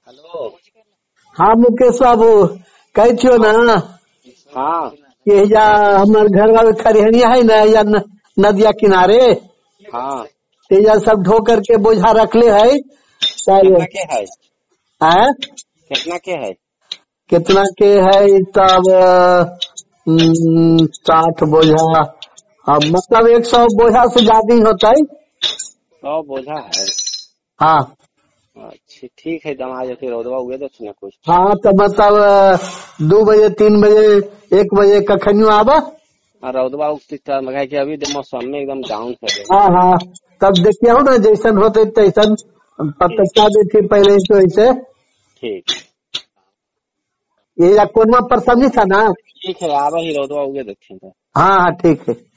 Hello. हाँ मुकेश बाबू कह छियो ना हाँ कि या हमार घर वाले खरिहनिया है ना या नदिया किनारे हाँ। तेजा सब ढो करके बोझा रखले है कितना के है? है कितना के है? कितना के है तब 60 बोझा। अब मतलब 100 बोझा से ज्यादा ही होता है। 100 बोझा है। हाँ अच्छा ठीक है, दम आज फिर रौदवा हुए तो ना कुछ। हाँ तो मतलब 2 बजे 3 बजे 1 बजे कखनियो आबा। रौदवा उगती मगा कि अभी मौसम में एकदम डाउन कर गए। हाँ हाँ तब देखिए हो ना जैसन होते तैसन पता देती पहले से वैसे। ठीक ये कोनवा पर समझी था ना। ठीक है, आवा ही रौदवा उगे देखेंगे। हाँ हाँ ठीक है।